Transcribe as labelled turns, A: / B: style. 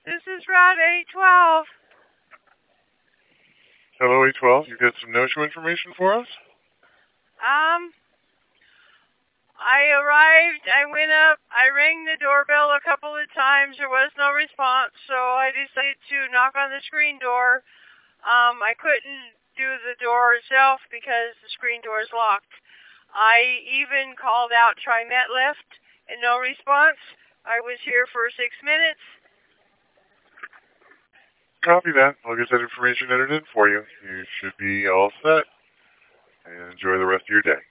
A: This is Route 812.
B: Hello, 812. You got some no-show information for us?
A: I arrived, I went up, I rang the doorbell a couple of times, there was no response, so I decided to knock on the screen door. I couldn't do the door itself because the screen door is locked. I even called out try MetLift and no response. I was here for 6 minutes.
B: Copy that. I'll get that information entered in for you. You should be all set. And enjoy the rest of your day.